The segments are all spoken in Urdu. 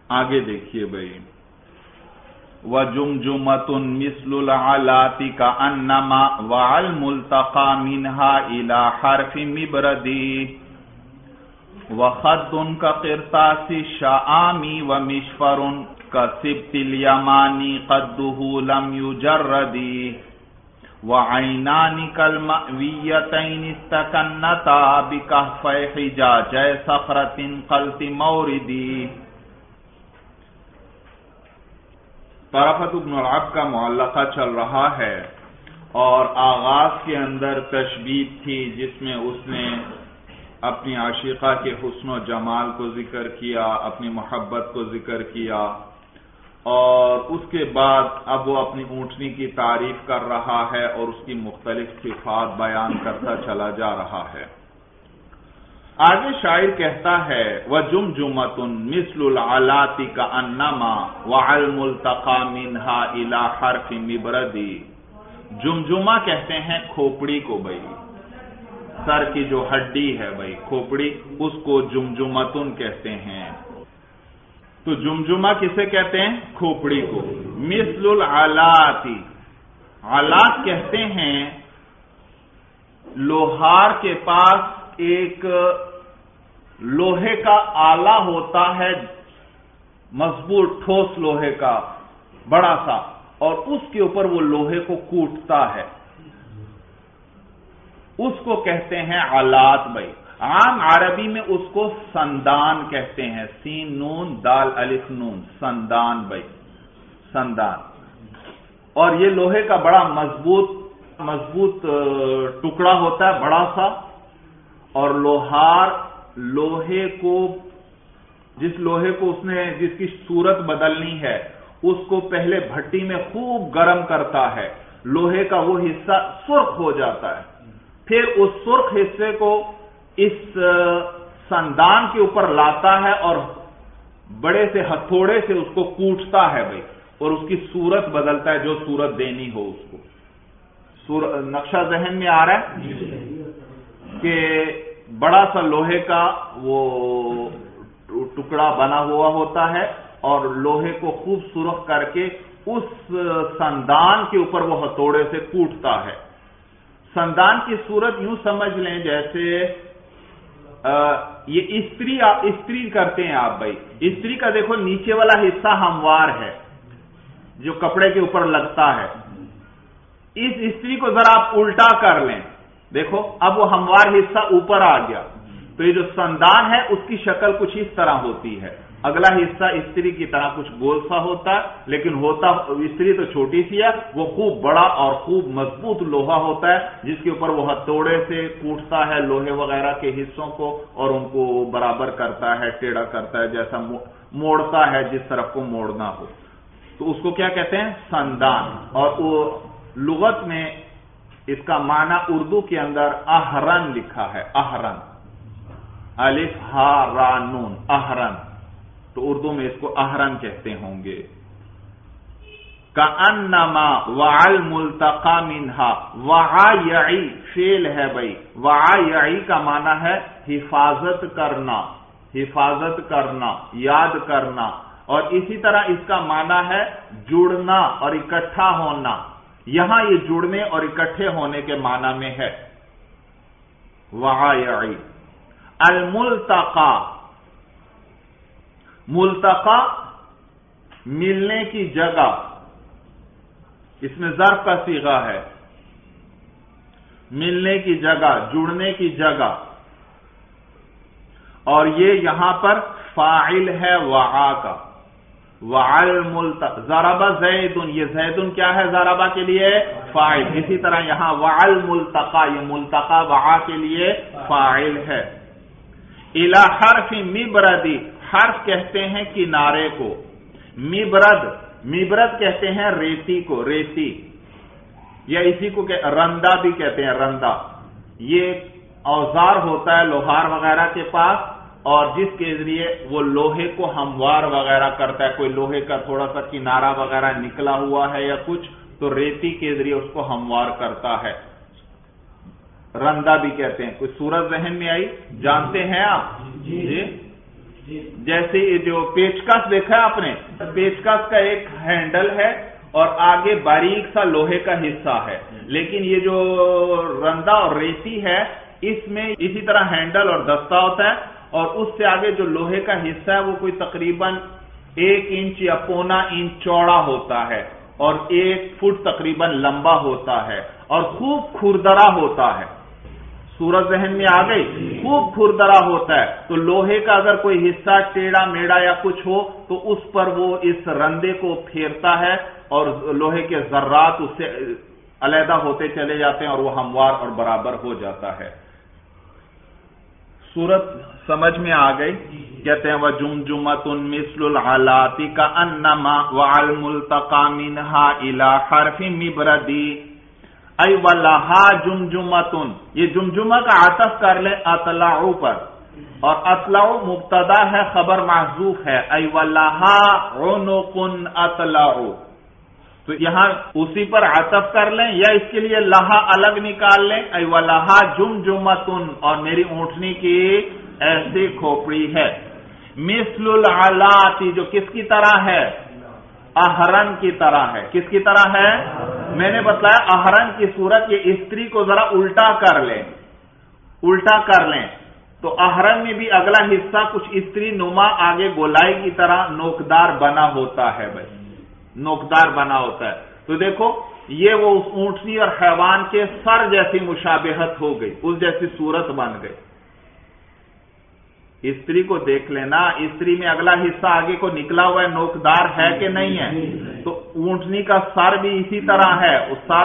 آگے دیکھیے بھائی، وَجُمْجُمَةٌ مِثْلُ الْعَلَاتِ كَأَنَّمَا وَالْمُلْتَقَى مِنْهَا إِلَى حَرْفِ مِبْرَدِ وَخَدٌّ كَقِرْطَاسِ الشَّآمِ وَمِشْفَرٌ كَسِبْتِ الْيَمَانِ قَدُّهُ لَمْ يُجَرَّدِ وَعَيْنَانِ كَالْمَأْوِيَّتَيْنِ اسْتَكَنَّتَا بِكَهْفَيْ حِجَاجَيْ صَخْرَةٍ قَلْتِ مَوْرِدِ۔ طرفۃ بن العبد کا معلقہ چل رہا ہے اور آغاز کے اندر تشبیہ تھی جس میں اس نے اپنی عاشقہ کے حسن و جمال کو ذکر کیا، اپنی محبت کو ذکر کیا، اور اس کے بعد اب وہ اپنی اونٹنی کی تعریف کر رہا ہے اور اس کی مختلف صفات بیان کرتا چلا جا رہا ہے۔ آگے شاعر کہتا ہے وَجُمْجُمَةٌ مِثْلُ الْعَلَاتِ كَأَنَّمَا وَالْمُلْتَقَى مِنْهَا إِلَى حَرْفِ مِبْرَدِ۔ جمجمہ کہتے ہیں کھوپڑی کو بھائی، سر کی جو ہڈی ہے بھائی کھوپڑی، اس کو جمجمتن کہتے ہیں۔ تو جمجمہ کسے کہتے ہیں؟ کھوپڑی کو۔ مثل العلات، علات کہتے ہیں لوہار کے پاس ایک لوہے کا آلہ ہوتا ہے، مضبوط ٹھوس لوہے کا بڑا سا، اور اس کے اوپر وہ لوہے کو کوٹتا ہے، اس کو کہتے ہیں علات بھائی۔ عام عربی میں اس کو سندان کہتے ہیں، سین نون دال الف نون، سندان بھائی، سندان۔ اور یہ لوہے کا بڑا مضبوط ٹکڑا ہوتا ہے، بڑا سا، اور لوہار لوہے کو، جس لوہے کو اس نے جس کی صورت بدلنی ہے اس کو پہلے بھٹی میں خوب گرم کرتا ہے، لوہے کا وہ حصہ سرخ ہو جاتا ہے، پھر اس سرخ حصے کو اس سندان کے اوپر لاتا ہے اور بڑے سے ہتھوڑے سے اس کو کوٹتا ہے بھائی، اور اس کی صورت بدلتا ہے جو صورت دینی ہو اس کو۔ نقشہ ذہن میں آ رہا ہے کہ بڑا سا لوہے کا وہ ٹکڑا بنا ہوا ہوتا ہے اور لوہے کو خوب سرخ کر کے اس سندان کے اوپر وہ ہتھوڑے سے کوٹتا ہے۔ سندان کی صورت یوں سمجھ لیں جیسے یہ استری کرتے ہیں آپ بھائی، استری کا دیکھو نیچے والا حصہ ہموار ہے جو کپڑے کے اوپر لگتا ہے، اس استری کو ذرا آپ الٹا کر لیں، دیکھو اب وہ ہموار حصہ اوپر آ گیا، تو یہ جو سندان ہے اس کی شکل کچھ اس طرح ہوتی ہے، اگلا حصہ استری کی طرح کچھ گول سا ہوتا ہے، لیکن ہوتا استری تو چھوٹی سی ہے، وہ خوب بڑا اور خوب مضبوط لوہا ہوتا ہے جس کے اوپر وہ ہتھوڑے سے کوٹتا ہے لوہے وغیرہ کے حصوں کو اور ان کو برابر کرتا ہے، ٹیڑھا کرتا ہے، جیسا موڑتا ہے جس طرف کو موڑنا ہو، تو اس کو کیا کہتے ہیں؟ سندان۔ اور وہ لغت میں اس کا معنی اردو کے اندر اہرن لکھا ہے، اہرن، الف ہا را نون، اہرن، تو اردو میں اس کو اہرن کہتے ہوں گے۔ کأنما وعالملتقى منها، وعا یعی فعل ہے بھائی، وعا یعی کا معنی ہے حفاظت کرنا، حفاظت کرنا، یاد کرنا، اور اسی طرح اس کا معنی ہے جڑنا اور اکٹھا ہونا، یہاں یہ جڑنے اور اکٹھے ہونے کے معنی میں ہے وعا یعی۔ الملتقى، ملتقى ملنے کی جگہ، اس میں ظرف کا صیغہ ہے، ملنے کی جگہ، جڑنے کی جگہ، اور یہ یہاں پر فاعل ہے وعا کا، وعالملتقى، ضرب زید، یہ زید کیا ہے ضربہ کے لیے؟ فاعل۔ اسی طرح یہاں وعالملتقى، یہ ملتقى وعا کے لیے فاعل ہے۔ الی حرف مبرد، حرف کہتے ہیں کنارے کو، مبرد، مبرد کہتے ہیں ریتی کو، ریتی، یا اسی کو رندہ بھی کہتے ہیں، رندہ۔ یہ اوزار ہوتا ہے لوہار وغیرہ کے پاس، اور جس کے ذریعے وہ لوہے کو ہموار وغیرہ کرتا ہے، کوئی لوہے کا تھوڑا سا کنارہ وغیرہ نکلا ہوا ہے یا کچھ، تو ریتی کے ذریعے اس کو ہموار کرتا ہے، رندہ بھی کہتے ہیں۔ کوئی صورت ذہن میں آئی؟ جانتے ہیں آپ؟ جی جیسے جو پیچکس دیکھا ہے آپ نے، پیچکس کا ایک ہینڈل ہے اور آگے باریک سا لوہے کا حصہ ہے، لیکن یہ جو رندا اور ریتی ہے اس میں اسی طرح ہینڈل اور دستہ ہوتا ہے، اور اس سے آگے جو لوہے کا حصہ ہے وہ کوئی تقریباً 1 انچ یا 1.25 انچ چوڑا ہوتا ہے اور 1 فٹ تقریباً لمبا ہوتا ہے اور خوب کھردرا ہوتا ہے۔ صورت ذہن میں آ گئی؟ خوب کھردرا ہوتا ہے، تو لوہے کا اگر کوئی حصہ ٹیڑھا میڑا یا کچھ ہو تو اس پر وہ اس رندے کو پھیرتا ہے اور لوہے کے ذرات اس سے علیحدہ ہوتے چلے جاتے ہیں اور وہ ہموار اور برابر ہو جاتا ہے۔ صورت سمجھ میں آ گئی؟ کہتے ہیں وَجُمْجُمَةٌ مِثْلُ الْعَلَاتِ كَأَنَّمَا وَالْمُلْتَقَى مِنْهَا إِلَى حَرْفٍ مِبْرَدِ ای وَلَهَا جُمْجُمَةٌ، یہ جمجمہ کا عطف کر لیں اطلعو پر، اور اطلعو مبتدا ہے خبر محذوف ہے، ای وَلَهَا عُنُقٌ اطلعو، تو یہاں اسی پر عطف کر لیں یا اس کے لیے لہا الگ نکال لیں، ای وَلَهَا جُمْجُمَةٌ، اور میری اونٹنی کی ایسی کھوپڑی ہے، مثل العلاتی، جو کس کی طرح ہے؟ اہرن کی طرح ہے۔ کس کی طرح ہے؟ میں نے بتلایا اہرن کی صورت، یہ استری کو ذرا الٹا کر لیں، الٹا کر لیں تو اہرن میں بھی اگلا حصہ کچھ استری نما آگے گولائی کی طرح نوکدار بنا ہوتا ہے، بھائی نوکدار بنا ہوتا ہے۔ تو دیکھو یہ وہ اس اونٹنی اور حیوان کے سر جیسی مشابہت ہو گئی، اس جیسی صورت بن گئی۔ استری کو دیکھ لینا، استری میں اگلا حصہ آگے کو نکلا ہوا ہے، نوکدار ہے کہ نہیں ہے؟ تو اونٹنی کا سر بھی اسی طرح ہے، اس سر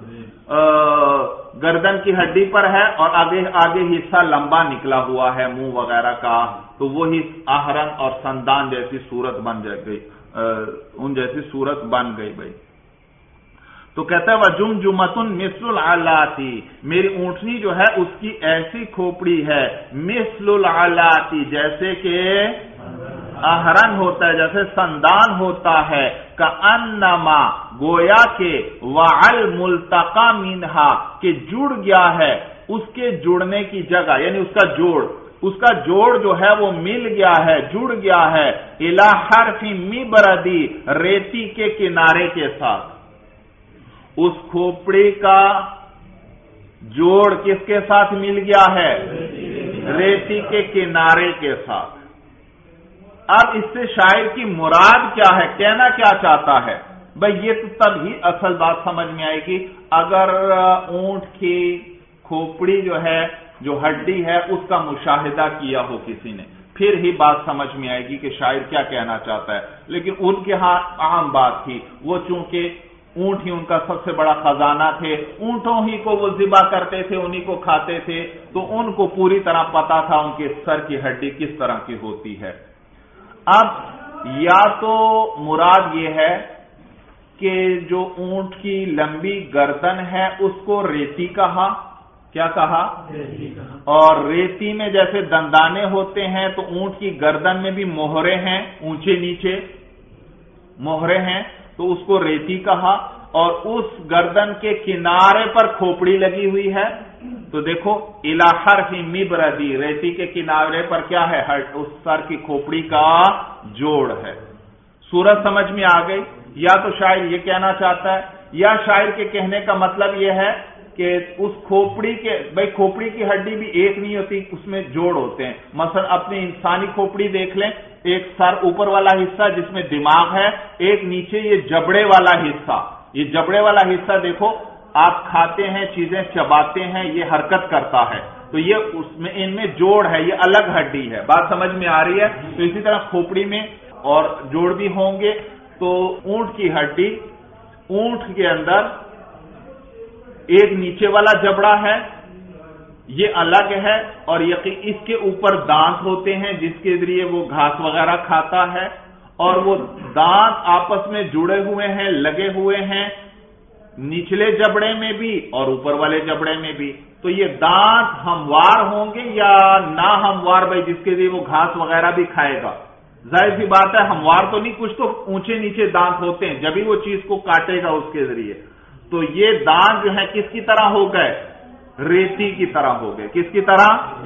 گردن کی ہڈی پر ہے اور آگے حصہ لمبا نکلا ہوا ہے منہ وغیرہ کا، تو وہی اہرن اور سندان جیسی صورت بن گئی، ان جیسی صورت بن گئی بھائی۔ تو کہتا ہے وَجُمْجُمَةٌ مِثْلُ الْعَلَاتِ، میری اونٹنی جو ہے اس کی ایسی کھوپڑی ہے، مِثْلُ الْعَلَاتِ، جیسے کہ اہرن ہوتا ہے، جیسے سندان ہوتا ہے، کَأَنَّمَا، گویا کہ وَعَلْمُلْتَقَى مِنْهَا، کہ جڑ گیا ہے اس کے جڑنے کی جگہ، یعنی اس کا جوڑ جو ہے وہ مل گیا ہے، جڑ گیا ہے، اِلَى حَرْفٍ مِبْرَدِ، ریتی کے کنارے کے ساتھ۔ اس کھوپڑی کا جوڑ کس کے ساتھ مل گیا ہے؟ ریتی کے کنارے کے ساتھ۔ اب اس سے شاعر کی مراد کیا ہے، کہنا کیا چاہتا ہے؟ بھئی یہ تو تب ہی اصل بات سمجھ میں آئے گی اگر اونٹ کی کھوپڑی جو ہے، جو ہڈی ہے، اس کا مشاہدہ کیا ہو کسی نے، پھر ہی بات سمجھ میں آئے گی کہ شاعر کیا کہنا چاہتا ہے۔ لیکن ان کے ہاں عام بات تھی، وہ چونکہ اونٹ ہی ان کا سب سے بڑا خزانہ تھے، اونٹوں ہی کو وہ ذبح کرتے تھے، انہی کو کھاتے تھے، تو ان کو پوری طرح پتا تھا ان کے سر کی ہڈی کس طرح کی ہوتی ہے۔ اب یا تو مراد یہ ہے کہ جو اونٹ کی لمبی گردن ہے اس کو ریتی کہا، کیا کہا؟ اور ریتی میں جیسے دندانے ہوتے ہیں تو اونٹ کی گردن میں بھی موہرے ہیں، اونچے نیچے موہرے ہیں، تو اس کو ریتی کہا، اور اس گردن کے کنارے پر کھوپڑی لگی ہوئی ہے، تو دیکھو اِلَى حَرْفٍ مِبْرَدِ، ریتی کے کنارے پر کیا ہے؟ اس سر کی کھوپڑی کا جوڑ ہے۔ صورت سمجھ میں آ گئی؟ یا تو شاعر یہ کہنا چاہتا ہے، یا شاعر کے کہنے کا مطلب یہ ہے کہ اس کھوپڑی کے، بھائی کھوپڑی کی ہڈی بھی ایک نہیں ہوتی، اس میں جوڑ ہوتے ہیں۔ مثلا اپنی انسانی کھوپڑی دیکھ لیں، ایک سر اوپر والا حصہ جس میں دماغ ہے، ایک نیچے یہ جبڑے والا حصہ، یہ جبڑے والا حصہ دیکھو، آپ کھاتے ہیں، چیزیں چباتے ہیں، یہ حرکت کرتا ہے، تو یہ اس میں ان میں جوڑ ہے، یہ الگ ہڈی ہے۔ بات سمجھ میں آ رہی ہے؟ تو اسی طرح کھوپڑی میں اور جوڑ بھی ہوں گے۔ تو اونٹ کی ہڈی، اونٹ کے اندر ایک نیچے والا جبڑا ہے، یہ الگ ہے، اور اس کے اوپر دانت ہوتے ہیں جس کے ذریعے وہ گھاس وغیرہ کھاتا ہے، اور وہ دانت آپس میں جڑے ہوئے ہیں، لگے ہوئے ہیں، نچلے جبڑے میں بھی اور اوپر والے جبڑے میں بھی۔ تو یہ دانت ہموار ہوں گے یا نہ ہموار؟ بھائی جس کے ذریعے وہ گھاس وغیرہ بھی کھائے گا، ظاہر سی بات ہے ہموار تو نہیں، کچھ تو اونچے نیچے دانت ہوتے ہیں، جبھی وہ چیز کو کاٹے گا اس کے ذریعے۔ تو یہ دانت جو ہے کس کی طرح ہو گئے؟ ریتی کی طرح ہو گئے۔ کس کی طرح؟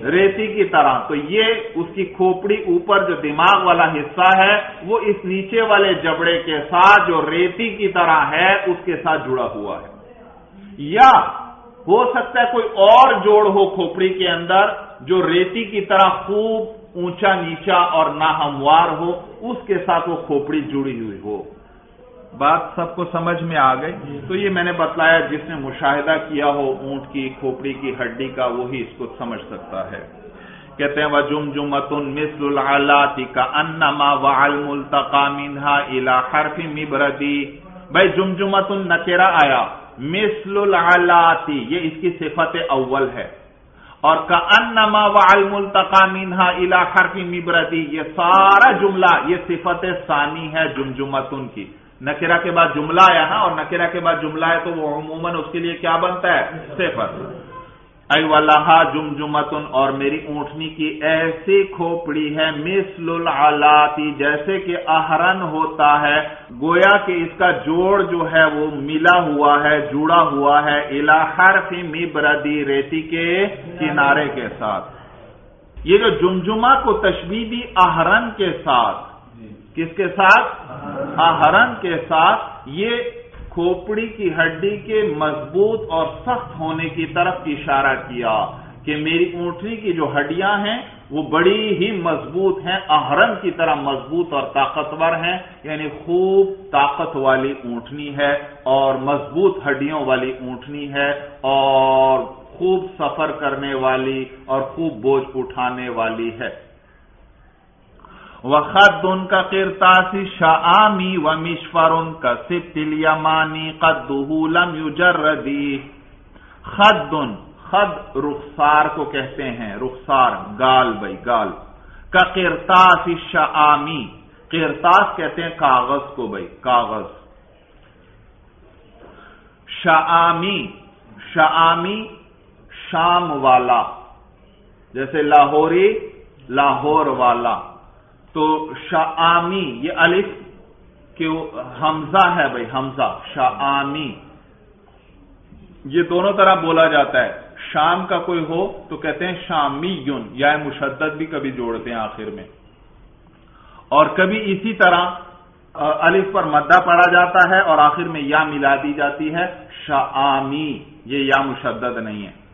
ریتی کی طرح. تو یہ اس کی کھوپڑی اوپر جو دماغ والا حصہ ہے وہ اس نیچے والے جبڑے کے ساتھ جو ریتی کی طرح ہے اس کے ساتھ جڑا ہوا ہے. یا ہو سکتا ہے کوئی اور جوڑ ہو کھوپڑی کے اندر جو ریتی کی طرح خوب اونچا نیچا اور ناہموار ہو, اس کے ساتھ وہ کھوپڑی جڑی ہوئی ہو. بات سب کو سمجھ میں آ گئی؟ تو یہ میں نے بتلایا جس نے مشاہدہ کیا ہو اونٹ کی کھوپڑی کی ہڈی کا وہی اس کو سمجھ سکتا ہے. کہتے ہیں وَجُمْجُمَةٌ مِثْلُ الْعَلَاتِ كَأَنَّمَا وَعَلْمُ الْتَقَى مِنْهَا إِلَى حَرْفِ مِبْرَدِ. بھائی جمجمتن نکرہ آیا, مثل العلات یہ اس کی صفت اول ہے, اور کأنما وعلم التقى منها الى حرف مبردی یہ سارا جملہ یہ صفت ثانی ہے جمجمتن کی. نکرہ کے بعد جملہ آیا نا, اور نکرہ کے بعد جملہ ہے تو وہ عموماً اس کے لیے کیا بنتا ہے؟ صفت. ای واللہ جمجمتن اور میری اونٹنی کی ایسی کھوپڑی ہے مثل العلاتی جیسے کہ اہرن ہوتا ہے, گویا کہ اس کا جوڑ جو ہے وہ ملا ہوا ہے, جڑا ہوا ہے الی حرف مبردی ریتی کے کنارے کے ساتھ. یہ جو جمجمہ کو تشبیہ دی اہرن کے ساتھ, کس کے ساتھ؟ اہرن کے ساتھ. یہ کھوپڑی کی ہڈی کے مضبوط اور سخت ہونے کی طرف اشارہ کیا کہ میری اونٹنی کی جو ہڈیاں ہیں وہ بڑی ہی مضبوط ہیں, اہرن کی طرح مضبوط اور طاقتور ہیں, یعنی خوب طاقت والی اونٹنی ہے اور مضبوط ہڈیوں والی اونٹنی ہے اور خوب سفر کرنے والی اور خوب بوجھ اٹھانے والی ہے. وخد کا قرطاس شعامی ومشفر کا سبط الیمانی قدہ لم یجردی. خد رخسار کو کہتے ہیں, رخسار گال, بھائی گال. کا قرطاس شعامی, قرطاس کہتے ہیں کاغذ کو, بھائی کاغذ. شعامی شام والا, جیسے لاہوری لاہور والا. تو شعامی یہ الف کیوں حمزہ ہے بھائی, حمزہ. شعامی یہ دونوں طرح بولا جاتا ہے. شام کا کوئی ہو تو کہتے ہیں شامیون, یا مشدد بھی کبھی جوڑتے ہیں آخر میں, اور کبھی اسی طرح الف پر مدہ پڑا جاتا ہے اور آخر میں یا ملا دی جاتی ہے. شعامی یہ یا مشدد نہیں ہے.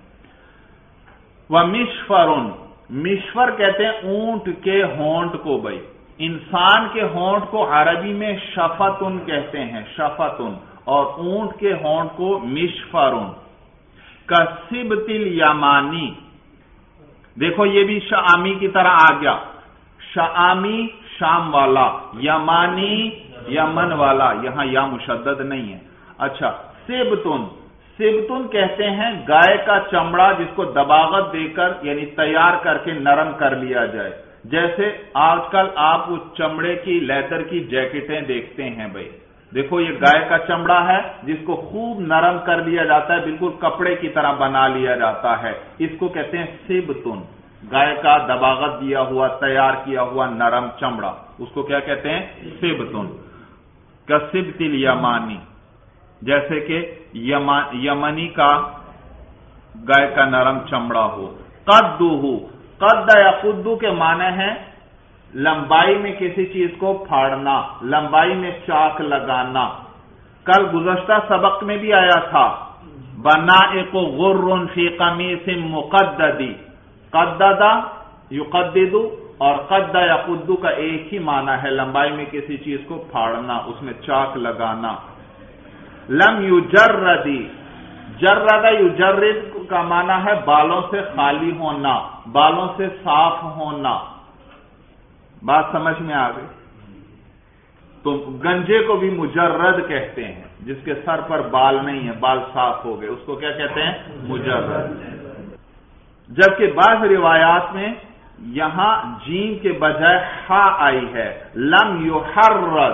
ومشفرن, مشفر کہتے ہیں اونٹ کے ہونٹ کو, بھائی انسان کے ہونٹ کو عربی میں شفتن کہتے ہیں, شفتن, اور اونٹ کے ہونٹ کو مشفرن. کسبط الیمانی, دیکھو یہ بھی شامی کی طرح آ گیا. شامی شام والا, یمانی یمن والا, یہاں یا مشدد نہیں ہے. اچھا, سبتن کہتے ہیں گائے کا چمڑا جس کو دباغت دے کر یعنی تیار کر کے نرم کر لیا جائے. جیسے آج کل آپ وہ چمڑے کی لیدر کی جیکٹیں دیکھتے ہیں, بھائی دیکھو یہ گائے کا چمڑا ہے جس کو خوب نرم کر لیا جاتا ہے, بالکل کپڑے کی طرح بنا لیا جاتا ہے. اس کو کہتے ہیں سبتن, گائے کا دباغت دیا ہوا تیار کیا ہوا نرم چمڑا, اس کو کیا کہتے ہیں؟ سبتن. کسبط الیمانی, جیسے کہ یمنی کا گائے کا نرم چمڑا ہو. قد یا قدو کے معنی ہیں لمبائی میں کسی چیز کو پھاڑنا, لمبائی میں چاک لگانا. کل گزشتہ سبق میں بھی آیا تھا بنائق غر فی قمیص مقددی. قددا یقدد اور قد یا قدو کا ایک ہی معنی ہے, لمبائی میں کسی چیز کو پھاڑنا, اس میں چاک لگانا. لم یجردی, جرد یجرد کا معنی ہے بالوں سے خالی ہونا, بالوں سے صاف ہونا. بات سمجھ میں آ گئی؟ تو گنجے کو بھی مجرد کہتے ہیں جس کے سر پر بال نہیں ہے, بال صاف ہو گئے, اس کو کیا کہتے ہیں؟ مجرد. جبکہ بعض روایات میں یہاں جیم کے بجائے ہا آئی ہے. لم یحرد,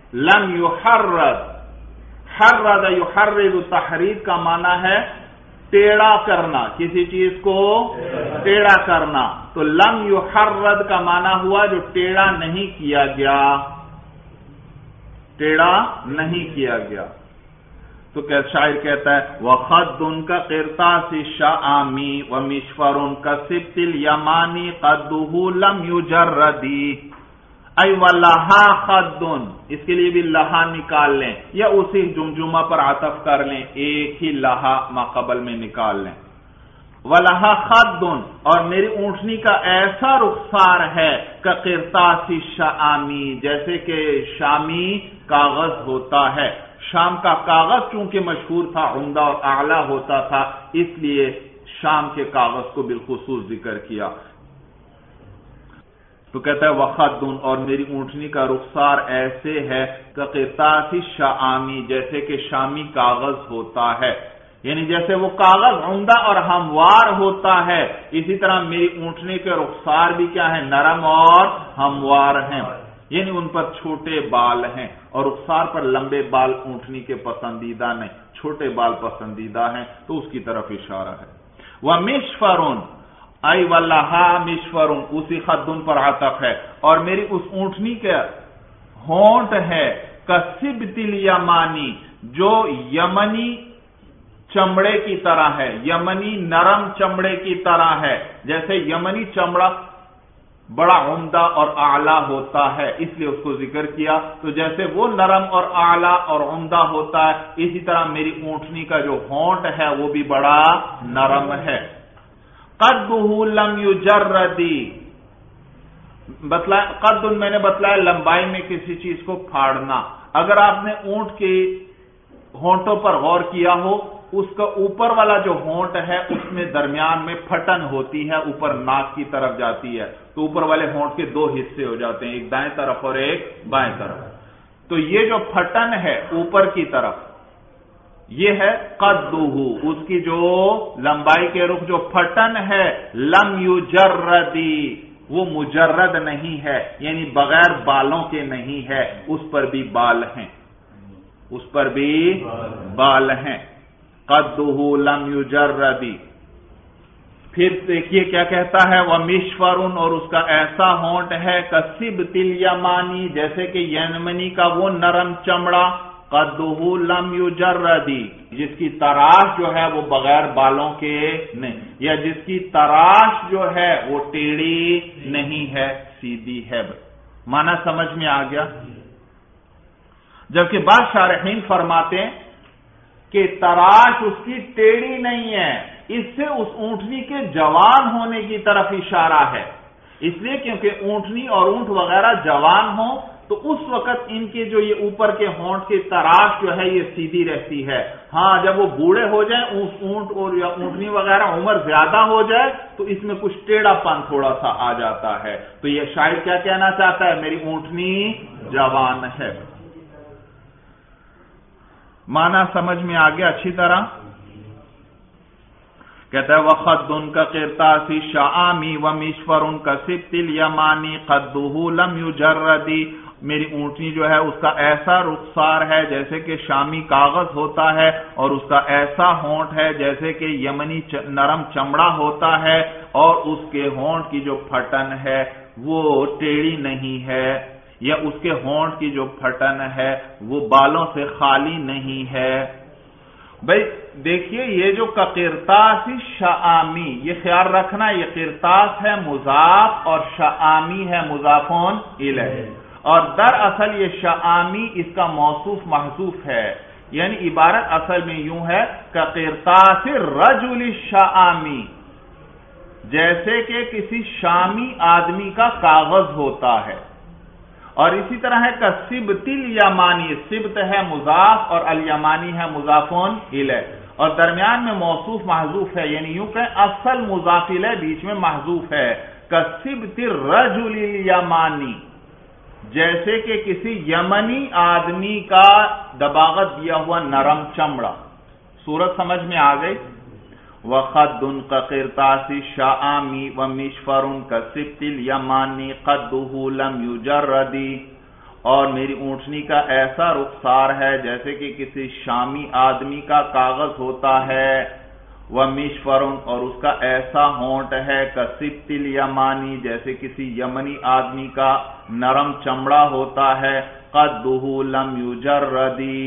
حرد یحرد تحرید کا معنی ہے ٹیڑھا کرنا, کسی چیز کو ٹیڑھا کرنا. تو لم یحرد کا معنی ہوا جو ٹیڑھا نہیں کیا گیا, ٹیڑھا نہیں کیا گیا. تو تو کیا شاعر کہتا ہے وَخَدٌّ كَقِرْطَاسِ الشَّعَامِ وَمِشْفَرٌ كَسِبْطِ الْيَمَانِ قَدُّهُ لَمْ يُجَرَّدِ ای وَلَهَا خَدٌّ، اس کے لیے بھی لہا نکال لیں یا اسی جمجمہ پر عطف کر لیں، ایک ہی لہا ما قبل میں نکال لیں۔ وَلَهَا خَدٌّ، اور میری اونٹنی کا ایسا رخسار ہے كَقِرْطَاسِ الشَّعَامِ، جیسے کہ شامی کاغذ ہوتا ہے۔ شام کا کاغذ چونکہ مشہور تھا، عمدہ اور اعلیٰ ہوتا تھا، اس لیے شام کے کاغذ کو بالخصوص ذکر کیا۔ تو کہتا ہے وَخَدٌّ، اور میری اونٹنی کا رخسار ایسے ہے كَقِرْطَاسِ الشَّعَامِ، جیسے کہ شامی کاغذ ہوتا ہے، یعنی جیسے وہ کاغذ عمدہ اور ہموار ہوتا ہے، اسی طرح میری اونٹنی کے رخسار بھی کیا ہے، نرم اور ہموار ہیں، یعنی ان پر چھوٹے بال ہیں، اور رخسار پر لمبے بال اونٹنی کے پسندیدہ نہیں، چھوٹے بال پسندیدہ ہیں، تو اس کی طرف اشارہ ہے۔ وَمِشْفَرٌ، ای وَلَهَا مِشْفَرٌ، اسی خدن پر عطف ہے، اور میری اس اونٹنی کے ہونٹ ہے كَسِبْطِ الْيَمَانِ، جو یمنی چمڑے کی طرح ہے، یمنی نرم چمڑے کی طرح ہے، جیسے یمنی چمڑا بڑا عمدہ اور اعلیٰ ہوتا ہے، اس لیے اس کو ذکر کیا، تو جیسے وہ نرم اور اعلیٰ اور عمدہ ہوتا ہے، اسی طرح میری اونٹنی کا جو ہونٹ ہے وہ بھی بڑا نرم ہے۔ قَدُّهُ لَمْ يُجَرَّدِ، قد میں نے بتلایا لمبائی میں کسی چیز کو پھاڑنا۔ اگر آپ نے اونٹ کے ہونٹوں پر غور کیا ہو، اس کا اوپر والا جو ہونٹ ہے اس میں درمیان میں پھٹن ہوتی ہے، اوپر ناک کی طرف جاتی ہے، تو اوپر والے ہونٹ کے دو حصے ہو جاتے ہیں، ایک دائیں طرف اور ایک بائیں طرف۔ تو یہ جو پھٹن ہے اوپر کی طرف، یہ ہے قدُّهُ، اس کی جو لمبائی کے رخ جو پھٹن ہے، لم یجرد، وہ مجرد نہیں ہے، یعنی بغیر بالوں کے نہیں ہے، اس پر بھی بال ہیں، اس پر بھی بال ہیں۔ قدُّهُ لم یجرد، پھر دیکھیے کیا کہتا ہے وَمِشْفَرٌ، اور اس کا ایسا ہونٹ ہے كَسِبْطِ الْيَمَانِ، جیسے کہ یمنی کا وہ نرم چمڑا، قدُّهُ لم یجرد، جس کی تراش جو ہے وہ بغیر بالوں کے نہیں، یا جس کی تراش جو ہے وہ ٹیڑھی نہیں ہے، سیدھی ہے۔ معنی سمجھ میں آ گیا؟ جبکہ بعض شارحین فرماتے ہیں کہ تراش اس کی ٹیڑھی نہیں ہے، اس سے اس اونٹنی کے جوان ہونے کی طرف اشارہ ہے، اس لیے کیونکہ اونٹنی اور اونٹ وغیرہ جوان ہوں تو اس وقت ان کے جو یہ اوپر کے ہونٹ کی تراش جو ہے یہ سیدھی رہتی ہے۔ ہاں جب وہ بوڑھے ہو جائیں، اس اونٹ اور یا اونٹنی وغیرہ عمر زیادہ ہو جائے تو اس میں کچھ ٹیڑھا پن تھوڑا سا آ جاتا ہے۔ تو یہ شاعر کیا کہنا چاہتا ہے، میری اونٹنی جوان ہے۔ معنی سمجھ میں آ گیا اچھی طرح؟ کہتا ہے وَخَدٌّ كَقِرْطَاسِ الشَّعَامِ وَمِشْفَرٌ كَسِبْطِ الْيَمَانِ قَدُّهُ لَمْ يُجَرَّدِ، میری اونٹنی جو ہے اس کا ایسا رخسار ہے جیسے کہ شامی کاغذ ہوتا ہے، اور اس کا ایسا ہونٹ ہے جیسے کہ یمنی نرم چمڑا ہوتا ہے، اور اس کے ہونٹ کی جو پھٹن ہے وہ ٹیڑھی نہیں ہے، یا اس کے ہونٹ کی جو پھٹن ہے وہ بالوں سے خالی نہیں ہے۔ بھئی دیکھیے یہ جو قرطاس شعامی، یہ خیال رکھنا، یہ قرطاس ہے مضاف اور شعامی ہے مضاف الیہ، اور دراصل یہ شعامی اس کا موصوف محذوف ہے، یعنی عبارت اصل میں یوں ہے قرطاس الرجل الشعامی، جیسے کہ کسی شامی آدمی کا کاغذ ہوتا ہے۔ اور اسی طرح ہے كَسِبْطِ الْيَمَانِ، سبت ہے مضاف اور الیمانی ہے مضاف الیہ، اور درمیان میں موصوف محذوف ہے، یعنی یوں کہ اصل مضاف الیہ بیچ میں محذوف ہے۔ كَسِبْطِ الرَّجُلِ الْيَمَانِ، جیسے کہ کسی یمنی آدمی کا دباغت دیا ہوا نرم چمڑا۔ صورت سمجھ میں آ گئی؟ وَخَدٌّ كَقِرْطَاسِ الشَّعَامِ وَمِشْفَرٌ كَسِبْطِ الْيَمَانِ قَدُّهُ لَمْ يُجَرَّدِ، اور میری اونٹنی کا ایسا رخسار ہے جیسے کہ کسی شامی آدمی کا کاغذ ہوتا ہے، وَمِشْفَرٌ، اور اس کا ایسا ہونٹ ہے كَسِبْطِ الْيَمَانِ، جیسے کسی یمنی آدمی کا نرم چمڑا ہوتا ہے، قَدُّهُ لَمْ يُجَرَّدِ،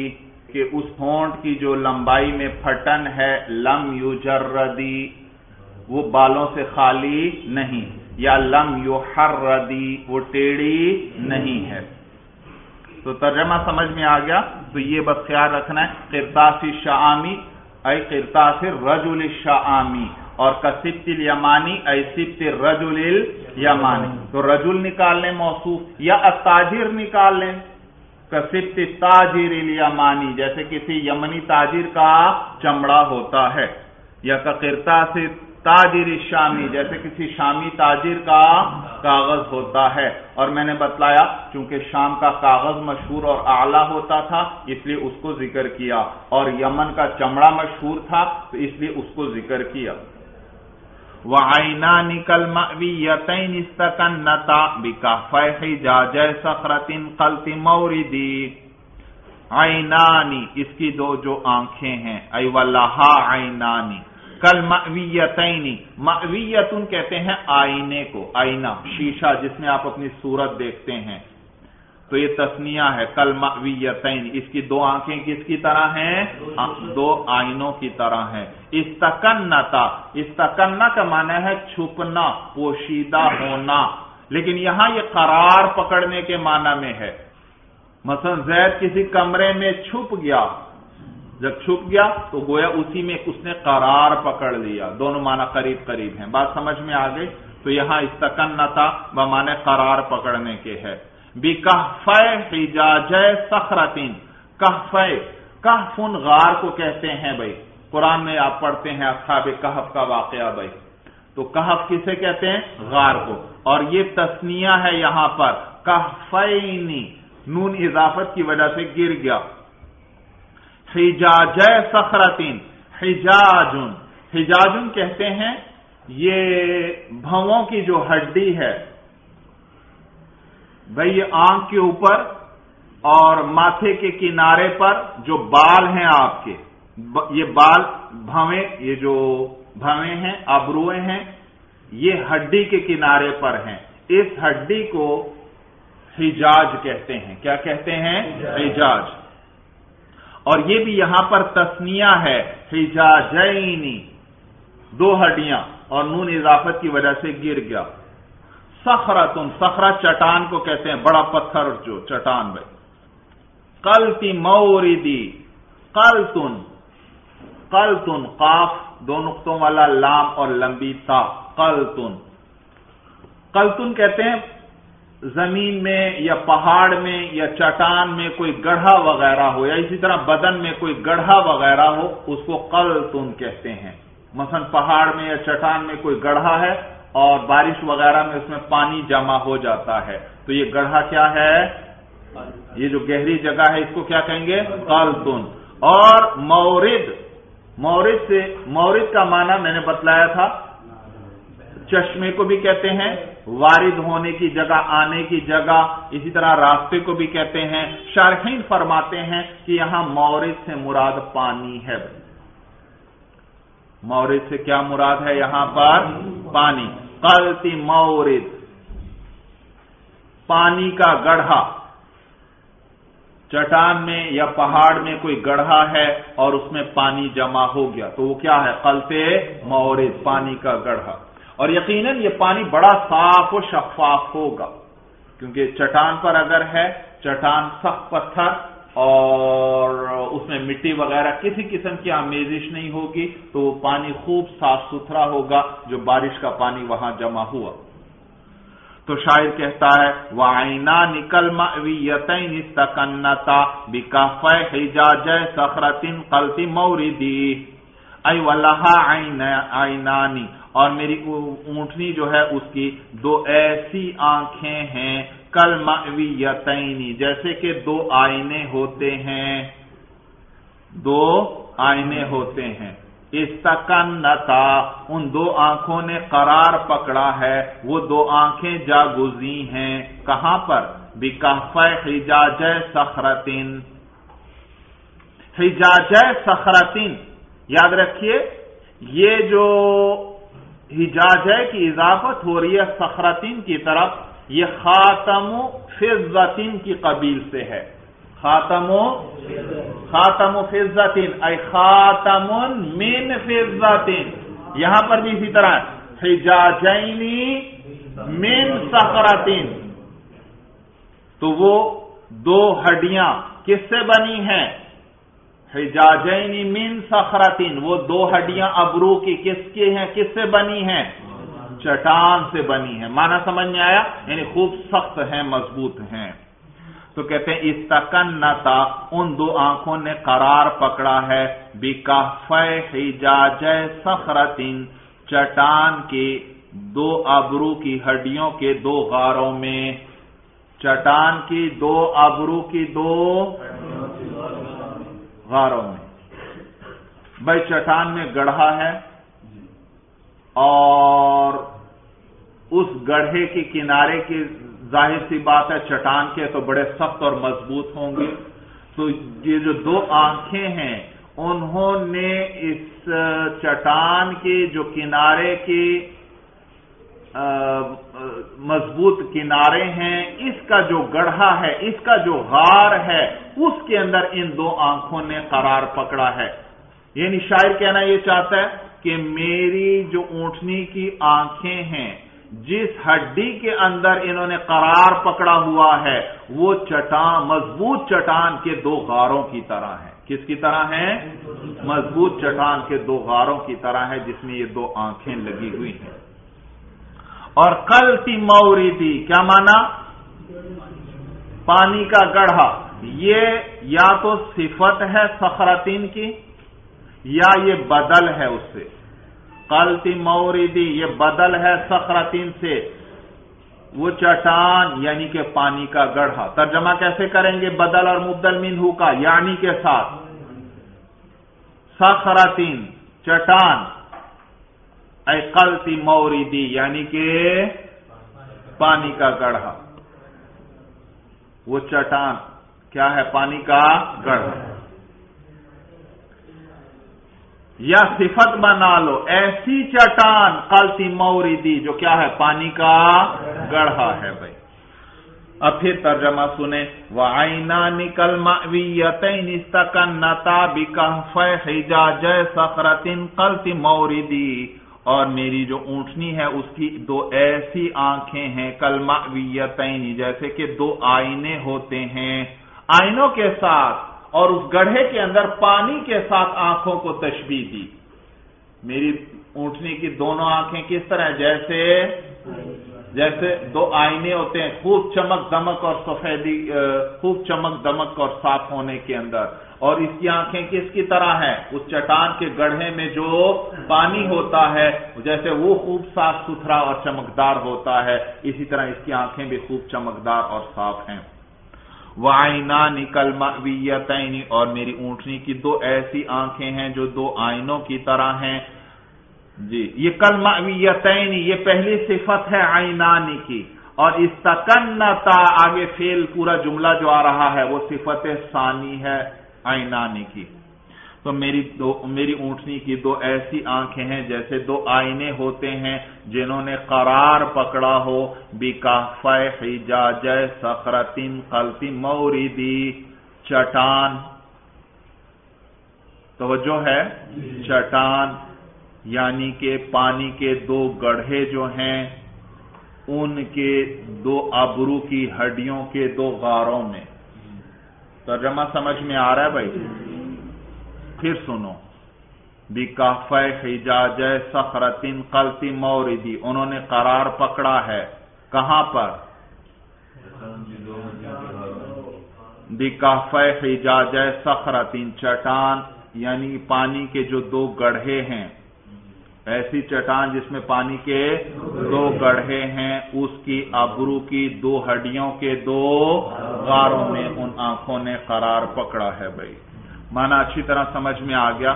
کہ اس ہونٹ کی جو لمبائی میں پھٹن ہے، لم یجردی، وہ بالوں سے خالی نہیں، یا لم یحردی، وہ ٹیڑھی نہیں ہے۔ تو ترجمہ سمجھ میں آ گیا؟ تو یہ بس خیال رکھنا ہے، قرطاس الشعامی ای قرطاس الرجل الشعامی، اور کسبت الیمانی ای سبت الرجل الیمانی۔ تو رجل نکال لیں موصوف، یا التاجر نکال لیں، کسبت التاجر الیمانی، جیسے کسی یمنی تاجر کا چمڑا ہوتا ہے، یا قرطاس تاجر الشامی، جیسے کسی شامی تاجر کا کاغذ ہوتا ہے۔ اور میں نے بتلایا چونکہ شام کا کاغذ مشہور اور اعلیٰ ہوتا تھا اس لیے اس کو ذکر کیا، اور یمن کا چمڑا مشہور تھا تو اس لیے اس کو ذکر کیا۔ وَعَيْنَانِ كَالْمَأْوِيَّتَيْنِ اسْتَكَنَّتَا بِكَهْفَيْ حِجَاجِ صَخْرَةٍ قَلْتِ مَوْرِدِي۔ عینانی، اس کی دو جو آنکھیں ہیں، ای وَلَهَا عَيْنَانِ کالمأویتین، مأویتن کہتے ہیں آئینے کو، آئینہ، شیشہ جس میں آپ اپنی صورت دیکھتے ہیں، تو یہ تسنیہ ہے، کالمأویتین، اس کی دو آنکھیں کس کی طرح ہیں؟ دو آئینوں کی طرح ہیں۔ استکنتا، استکنہ کا معنی ہے چھپنا، پوشیدہ ہونا، لیکن یہاں یہ قرار پکڑنے کے معنی میں ہے۔ مثلا زید کسی کمرے میں چھپ گیا، جب چھپ گیا تو گویا اسی میں اس نے قرار پکڑ لیا، دونوں معنی قریب قریب ہیں۔ بات سمجھ میں آ گئی؟ تو یہاں استکنتا بمعنی قرار پکڑنے کے ہے۔ بِكَهْفَيْ حِجَاجِ صَخْرَةٍ، کہفے، کہفن غار کو کہتے ہیں بھائی، قرآن میں آپ پڑھتے ہیں اصحاب کہف کا واقعہ بھائی، تو کہف کسے کہتے ہیں؟ غار کو، اور یہ تسنیہ ہے یہاں پر، کہفینی، نون اضافت کی وجہ سے گر گیا۔ حجاج صخرتین، حجاجن، حجاجن کہتے ہیں یہ بھووں کی جو ہڈی ہے بھئی، یہ آنکھ کے اوپر اور ماتھے کے کنارے پر جو بال ہیں آپ کے، یہ بال بھویں، یہ جو بھویں ہیں، ابروئے ہیں، یہ ہڈی کے کنارے پر ہیں، اس ہڈی کو حجاج کہتے ہیں۔ کیا کہتے ہیں؟ حجاج۔ اور یہ بھی یہاں پر تسنیہ ہے، حجاجینی، دو ہڈیاں، اور نون اضافت کی وجہ سے گر گیا۔ صخرتن، صخرہ چٹان کو کہتے ہیں، بڑا پتھر جو چٹان بھائی۔ قلت موردی، قلتن، قلتن، قاف دو نقطوں والا لام اور لمبی تا، قلتن، قلتن کہتے ہیں زمین میں یا پہاڑ میں یا چٹان میں کوئی گڑھا وغیرہ ہو، یا اسی طرح بدن میں کوئی گڑھا وغیرہ ہو، اس کو قلتن کہتے ہیں۔ مثلا پہاڑ میں یا چٹان میں کوئی گڑھا ہے اور بارش وغیرہ میں اس میں پانی جمع ہو جاتا ہے، تو یہ گڑھا کیا ہے؟ یہ جو گہری جگہ ہے اس کو کیا کہیں گے؟ قلتن۔ اور مورد، مورد سے، مورد کا معنی میں نے بتلایا تھا، چشمے کو بھی کہتے ہیں، وارد ہونے کی جگہ، آنے کی جگہ، اسی طرح راستے کو بھی کہتے ہیں۔ شارحین فرماتے ہیں کہ یہاں مورد سے مراد پانی ہے۔ مورد سے کیا مراد ہے یہاں پر؟ پانی۔ قلت مورد، پانی کا گڑھا، چٹان میں یا پہاڑ میں کوئی گڑھا ہے اور اس میں پانی جمع ہو گیا، تو وہ کیا ہے؟ قلت مورد، پانی کا گڑھا۔ اور یقیناً یہ پانی بڑا صاف و شفاف ہوگا، کیونکہ چٹان پر اگر ہے، چٹان سخت پتھر اور اس میں مٹی وغیرہ کسی قسم کی آمیزش نہیں ہوگی، تو وہ پانی خوب صاف ستھرا ہوگا جو بارش کا پانی وہاں جمع ہوا۔ تو شاعر کہتا ہے وَعَيْنَانِ كَالْمَأْوِيَّتَيْنِ اسْتَكَنَّتَا بِكَهْفَيْ حِجَاجِ صَخْرَةٍ قَلْتِ مَوْرِدِي، ای وَلَهَا عَيْنَانِ، اور میری اونٹنی جو ہے اس کی دو ایسی آنکھیں ہیں، کالمأویتین، جیسے کہ دو آئینے ہوتے ہیں، دو آئینے ہوتے ہیں۔ استکنتا، ان دو آنکھوں نے قرار پکڑا ہے، وہ دو آنکھیں جاگزی ہیں، کہاں پر؟ بکہفِ حجاج صخرتن، حجاج صخرتن، یاد رکھیے یہ جو حجاجہ کی اضافت ہو رہی ہے صخرتن کی طرف، یہ خاتم فضتن کی قبیل سے ہے، خاتم فضتن ای خاتم من فضتن. یہاں پر بھی اسی طرح حجاجین من صخرتن، تو وہ دو ہڈیاں کس سے بنی ہیں؟ حجاجین من صخرتن، وہ دو ہڈیاں ابرو کی کس کی ہیں؟ کس سے بنی ہیں؟ چٹان سے بنی ہیں. معنی سمجھ میں آیا؟ یعنی خوب سخت ہیں، مضبوط ہیں. تو کہتے ہیں استکنتا، ان دو آنکھوں نے قرار پکڑا ہے، بکہفِ حجاج صخرتن، چٹان کے دو ابرو کی ہڈیوں کے دو غاروں میں. چٹان کی دو ابرو کی دو غاروں میں. بھائی چٹان میں گڑھا ہے اور اس گڑھے کے کنارے کی ظاہر سی بات ہے چٹان کے تو بڑے سخت اور مضبوط ہوں گے. تو یہ جو دو آنکھیں ہیں انہوں نے اس چٹان کے جو کنارے کے مضبوط کنارے ہیں، اس کا جو گڑھا ہے، اس کا جو غار ہے، اس کے اندر ان دو آنکھوں نے قرار پکڑا ہے. یعنی شاعر کہنا یہ چاہتا ہے کہ میری جو اونٹنی کی آنکھیں ہیں، جس ہڈی کے اندر انہوں نے قرار پکڑا ہوا ہے، وہ چٹان، مضبوط چٹان کے دو غاروں کی طرح ہے. کس کی طرح ہیں؟ مضبوط چٹان کے دو غاروں کی طرح ہے جس میں یہ دو آنکھیں لگی ہوئی ہیں. اور قلتی موردی کیا مانا؟ پانی کا گڑھا. یہ یا تو صفت ہے صخرتین کی یا یہ بدل ہے اس سے. قلتی موردی یہ بدل ہے صخرتین سے، وہ چٹان یعنی کہ پانی کا گڑھا. ترجمہ کیسے کریں گے بدل اور مبدل منہ کا؟ یعنی کے ساتھ. صخرتین چٹان، اے قلتی موردی یعنی کہ پانی کا گڑھا. وہ چٹان کیا ہے؟ پانی کا گڑھا. یا صفت بنا لو، ایسی چٹان قلتی موردی جو کیا ہے؟ پانی کا گڑھا ہے. بھائی اب پھر ترجمہ سنیں. وَعَيْنَانِ كَالْمَأْوِيَّتَيْنِ اسْتَكَنَّتَا بِكَهْفِ حِجَاجِ صَخْرَةٍ قَلْتِ مَوْرِدِي. اور میری جو اونٹنی ہے اس کی دو ایسی آنکھیں ہیں، کالمأویتین جیسے کہ دو آئینے ہوتے ہیں، آئینوں کے ساتھ، اور اس گڑھے کے اندر پانی کے ساتھ آنکھوں کو تشبیہ دی. میری اونٹنی کی دونوں آنکھیں کس طرح؟ جیسے دو آئینے ہوتے ہیں، خوب چمک دمک اور سفیدی، خوب چمک دمک اور صاف ہونے کے اندر. اور اس کی آنکھیں کس کی طرح ہیں؟ اس چٹان کے گڑھے میں جو پانی ہوتا ہے جیسے وہ خوب صاف ستھرا اور چمکدار ہوتا ہے، اسی طرح اس کی آنکھیں بھی خوب چمکدار اور صاف ہیں. وَعَيْنَانِ كَالْمَأْوِيَّتَيْنِ اور میری اونٹنی کی دو ایسی آنکھیں ہیں جو دو آئینوں کی طرح ہیں. جی یہ کالمأویتین یہ پہلی صفت ہے عینانی کی، اور استکنتا آگے فعل پورا جملہ جو آ رہا ہے وہ صفت ثانی ہے عینانی کی. تو میری اونٹنی کی دو ایسی آنکھیں ہیں جیسے دو آئینے ہوتے ہیں جنہوں نے قرار پکڑا ہو بکہفِ حجاج صخرتن قلتی موردی چٹان. توجہ ہے، چٹان یعنی کہ پانی کے دو گڑھے جو ہیں ان کے دو ابرو کی ہڈیوں کے دو غاروں میں. ترجمہ سمجھ میں آ رہا ہے بھائی؟ پھر سنو. بکہفِ حجاج صخرتن قلتی موردی انہوں نے قرار پکڑا ہے کہاں پر؟ بکہفِ حجاج صخرتن چٹان یعنی پانی کے جو دو گڑھے ہیں، ایسی چٹان جس میں پانی کے دو گڑھے ہیں، اس کی ابرو کی دو ہڈیوں کے دو غاروں میں ان آنکھوں نے قرار پکڑا ہے. بھائی معنی اچھی طرح سمجھ میں آ گیا؟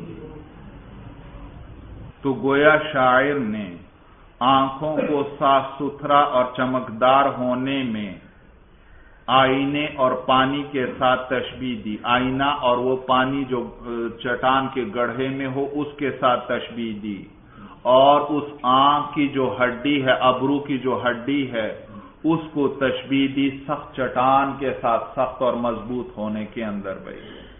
تو گویا شاعر نے آنکھوں کو صاف ستھرا اور چمکدار ہونے میں آئینے اور پانی کے ساتھ تشبیہ دی. آئینہ اور وہ پانی جو چٹان کے گڑھے میں ہو اس کے ساتھ تشبیہ دی، اور اس آنکھ کی جو ہڈی ہے، ابرو کی جو ہڈی ہے، اس کو تشبیہ دی سخت چٹان کے ساتھ، سخت اور مضبوط ہونے کے اندر بھائی۔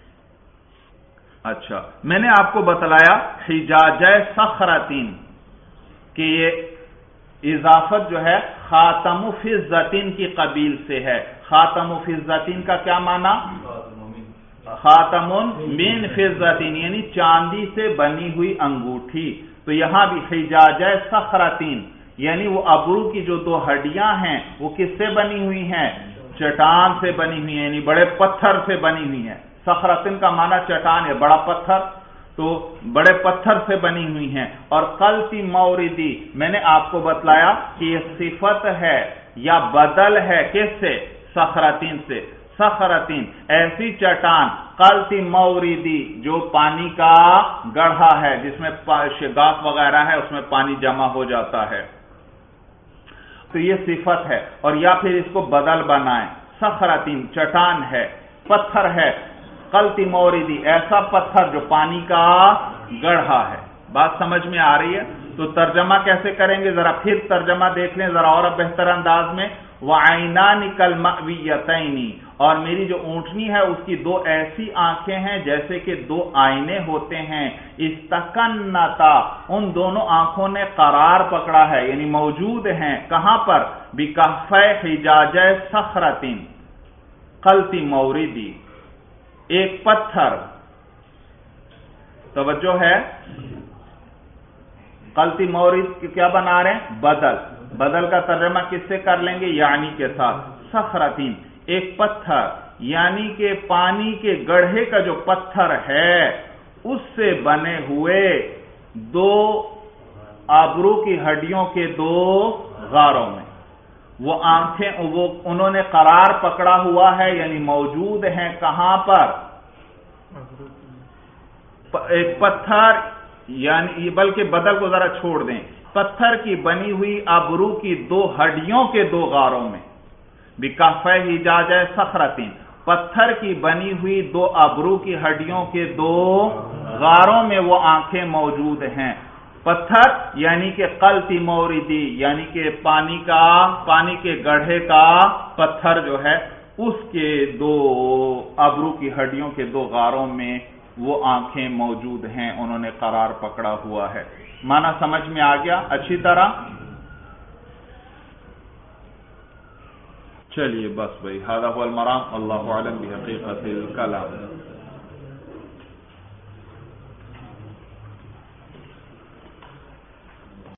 اچھا، میں نے آپ کو بتلایا حجاجہ صخرتین کہ یہ اضافت جو ہے خاتم فضتین کی قبیل سے ہے۔ خاتم فضتین کا کیا معنی؟ خاتم من فضتین، یعنی چاندی سے بنی ہوئی انگوٹھی۔ تو یہاں بھی حجاجہ صخرتین یعنی وہ ابرو کی جو دو ہڈیاں ہیں وہ کس سے بنی ہوئی ہیں؟ چٹان سے بنی ہوئی ہیں، یعنی بڑے پتھر سے بنی ہوئی ہیں۔ صخرتن کا معنی چٹان ہے، بڑا پتھر، تو بڑے پتھر سے بنی ہوئی ہیں۔ اور قلتی موردی میں نے آپ کو بتلایا کہ یہ صفت ہے یا بدل ہے کس سے؟ صخرتین سے۔ صخرتین ایسی چٹان، قلتی موردی جو پانی کا گڑھا ہے، جس میں گاس وغیرہ ہے، اس میں پانی جمع ہو جاتا ہے، تو یہ صفت ہے۔ اور یا پھر اس کو بدل بنائیں، صخرتین چٹان ہے، پتھر ہے، قلتی موردی ایسا پتھر جو پانی کا گڑھا ہے۔ بات سمجھ میں آ رہی ہے؟ تو ترجمہ کیسے کریں گے؟ ذرا پھر ترجمہ دیکھ لیں ذرا اور بہتر انداز میں۔ وَعَيْنَانِ كَالْمَأْوِيَّتَيْنِ، اور میری جو اونٹنی ہے اس کی دو ایسی آنکھیں ہیں جیسے کہ دو آئینے ہوتے ہیں۔ استقنتا، ان دونوں آنکھوں نے قرار پکڑا ہے، یعنی موجود ہیں کہاں پر؟ بِكَفَّيْ حِجَاجَ صَخْرَةٍ قَلْتِ موردی، ایک پتھر، توجہ ہے، قلتی مورد کیا بنا رہے ہیں؟ بدل۔ بدل کا ترجمہ کس سے کر لیں گے؟ یعنی کے ساتھ۔ صخرتین ایک پتھر، یعنی کہ پانی کے گڑھے کا جو پتھر ہے اس سے بنے ہوئے دو آبرو کی ہڈیوں کے دو غاروں میں وہ آنکھیں، وہ انہوں نے قرار پکڑا ہوا ہے، یعنی موجود ہیں کہاں پر؟ ایک پتھر، یعنی بلکہ بدل کو ذرا چھوڑ دیں، پتھر کی بنی ہوئی ابرو کی دو ہڈیوں کے دو غاروں میں۔ بِكَفَّيْ حِجَاجَ صَخْرَةٍ، پتھر کی بنی ہوئی دو ابرو کی ہڈیوں کے دو غاروں میں وہ آنکھیں موجود ہیں۔ پتھر یعنی کہ قلتی موردی، یعنی کہ پانی کے گڑھے کا پتھر جو ہے اس کے دو ابرو کی ہڈیوں کے دو غاروں میں وہ آنکھیں موجود ہیں، انہوں نے قرار پکڑا ہوا ہے۔ معنی سمجھ میں آ گیا اچھی طرح؟ چلیے بس بھائی، ھذا ھو المرام، اللہ اعلم بحقیقت الکلام۔